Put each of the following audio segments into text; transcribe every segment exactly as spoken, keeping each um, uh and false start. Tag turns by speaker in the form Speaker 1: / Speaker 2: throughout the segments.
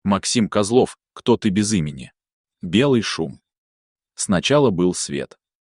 Speaker 1: Максим Козлов, кто ты без имени? Белый шум. Сначала был свет.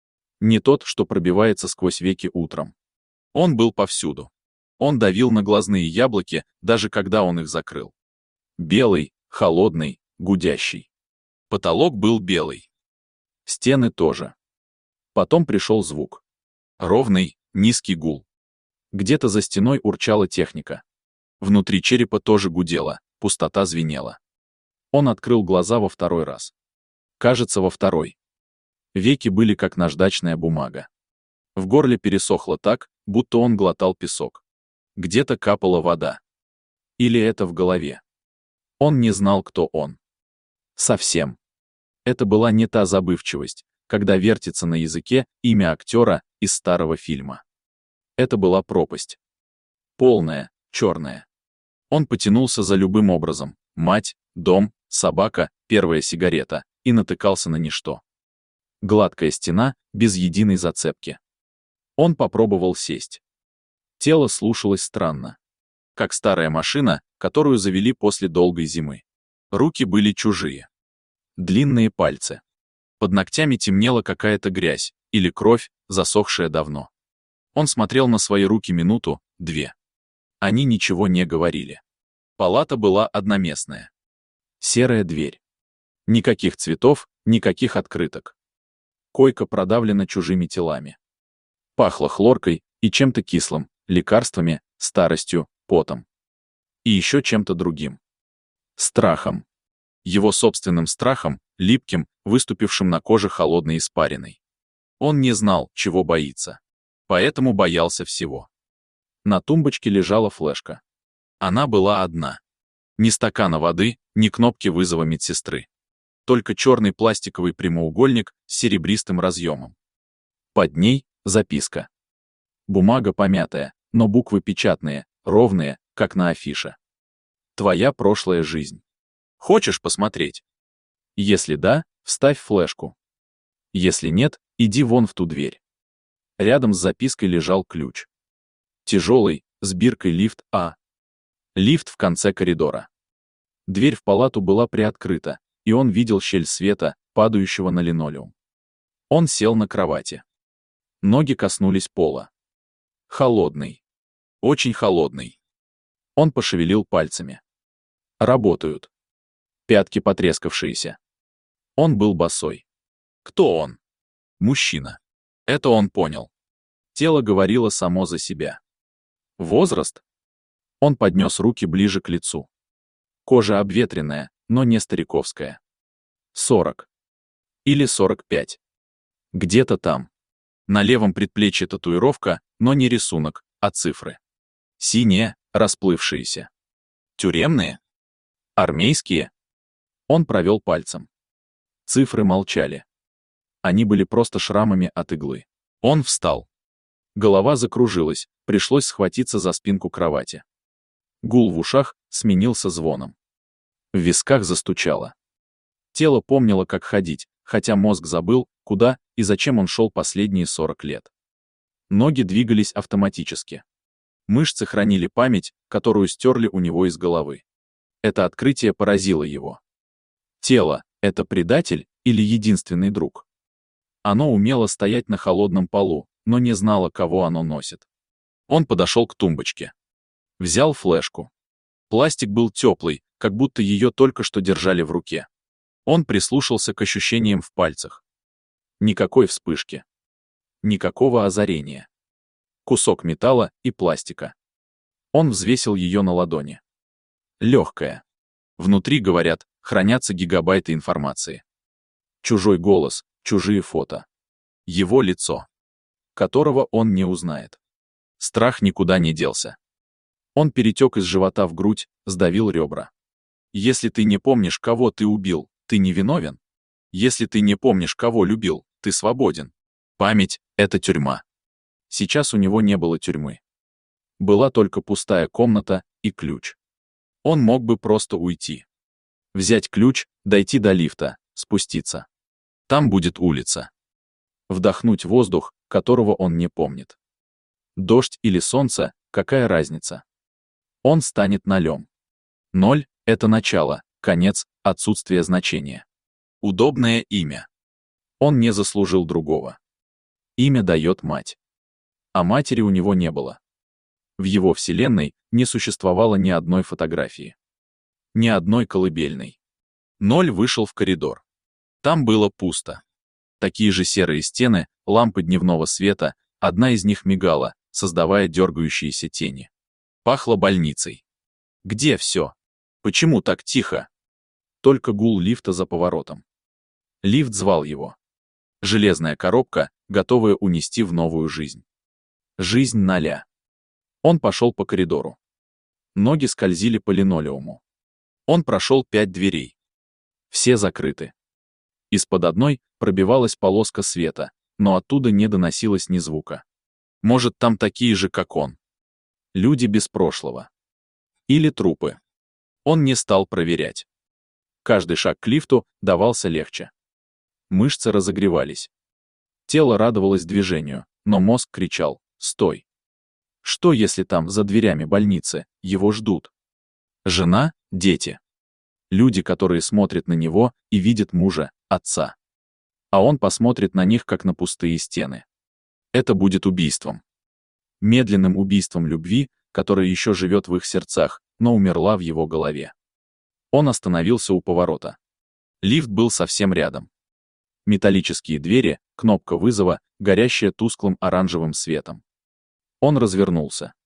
Speaker 1: Не тот, что пробивается сквозь веки утром. Он был повсюду. Он давил на глазные яблоки, даже когда он их закрыл. Белый, холодный, гудящий. Потолок был белый. Стены тоже. Потом пришел звук. Ровный, низкий гул. Где-то за стеной урчала техника. Внутри черепа тоже гудело, пустота звенела. Он открыл глаза во второй раз. Кажется, во второй. Веки были как наждачная бумага. В горле пересохло так, будто он глотал песок. Где-то капала вода. Или это в голове. Он не знал, кто он. Совсем. Это была не та забывчивость, когда вертится на языке имя актера из старого фильма. Это была пропасть. Полная, черная. Он потянулся за любым образом. Мать, дом, собака, первая сигарета. И натыкался на ничто. Гладкая стена, без единой зацепки. Он попробовал сесть. Тело слушалось странно. Как старая машина, которую завели после долгой зимы. Руки были чужие. Длинные пальцы. Под ногтями темнела какая-то грязь, или кровь, засохшая давно. Он смотрел на свои руки минуту, две. Они ничего не говорили. Палата была одноместная. Серая дверь. Никаких цветов, никаких открыток. Койка продавлена чужими телами. Пахло хлоркой и чем-то кислым, лекарствами, старостью, потом. И еще чем-то другим. Страхом. Его собственным страхом, липким, выступившим на коже холодной испариной. Он не знал, чего боится. Поэтому боялся всего. На тумбочке лежала флешка. Она была одна. Ни стакана воды, ни кнопки вызова медсестры. Только черный пластиковый прямоугольник с серебристым разъемом. Под ней записка. Бумага помятая, но буквы печатные, ровные, как на афише. Твоя прошлая жизнь. Хочешь посмотреть? Если да, вставь флешку. Если нет, иди вон в ту дверь. Рядом с запиской лежал ключ. Тяжелый, с биркой лифт А. Лифт в конце коридора. Дверь в палату была приоткрыта, и он видел щель света, падающего на линолеум. Он сел на кровати. Ноги коснулись пола. Холодный. Очень холодный. Он пошевелил пальцами. Работают. Пятки потрескавшиеся. Он был босой. Кто он? Мужчина. Это он понял. Тело говорило само за себя. Возраст? Он поднес руки ближе к лицу. Кожа обветренная, но не стариковская. Сорок. Или сорок пять. Где-то там. На левом предплечье татуировка, но не рисунок, а цифры. Синие, расплывшиеся. Тюремные? Армейские? Он провел пальцем. Цифры молчали. Они были просто шрамами от иглы. Он встал. Голова закружилась, пришлось схватиться за спинку кровати. Гул в ушах сменился звоном. В висках застучало. Тело помнило, как ходить, хотя мозг забыл, куда и зачем он шел последние сорок лет. Ноги двигались автоматически. Мышцы хранили память, которую стерли у него из головы. Это открытие поразило его. Тело — это предатель или единственный друг? Оно умело стоять на холодном полу, но не знало, кого оно носит. Он подошел к тумбочке. Взял флешку. Пластик был теплый, как будто ее только что держали в руке. Он прислушался к ощущениям в пальцах. Никакой вспышки. Никакого озарения. Кусок металла и пластика. Он взвесил ее на ладони. Легкая. Внутри, говорят, хранятся гигабайты информации. Чужой голос, чужие фото. Его лицо, которого он не узнает. Страх никуда не делся. Он перетек из живота в грудь, сдавил ребра. Если ты не помнишь, кого ты убил, ты не виновен. Если ты не помнишь, кого любил, ты свободен. Память — это тюрьма. Сейчас у него не было тюрьмы. Была только пустая комната и ключ. Он мог бы просто уйти. Взять ключ, дойти до лифта, спуститься. Там будет улица. Вдохнуть воздух, которого он не помнит. Дождь или солнце, какая разница? Он станет нолем. Ноль — это начало, Конец, отсутствие значения. Удобное имя. Он не заслужил другого. Имя дает мать. А матери у него не было. В его вселенной не существовало ни одной фотографии. Ни одной колыбельной. Ноль вышел в коридор. Там было пусто. Такие же серые стены, лампы дневного света, одна из них мигала, создавая дергающиеся тени. Пахло больницей. Где все? Почему так тихо? Только гул лифта за поворотом. Лифт звал его. Железная коробка, готовая унести в новую жизнь. Жизнь ноля. Он пошел по коридору. Ноги скользили по линолеуму. Он прошел пять дверей. Все закрыты. Из-под одной пробивалась полоска света, но оттуда не доносилось ни звука. Может, там такие же, как он. Люди без прошлого. Или трупы. Он не стал проверять. Каждый шаг к лифту давался легче. Мышцы разогревались. Тело радовалось движению, но мозг кричал: «Стой!» Что, если там, за дверями больницы, его ждут? Жена, дети. Люди, которые смотрят на него и видят мужа, отца. А он посмотрит на них, как на пустые стены. Это будет убийством. Медленным убийством любви, которая еще живет в их сердцах, но умерла в его голове. Он остановился у поворота. Лифт был совсем рядом. Металлические двери, кнопка вызова, горящая тусклым оранжевым светом. Он развернулся.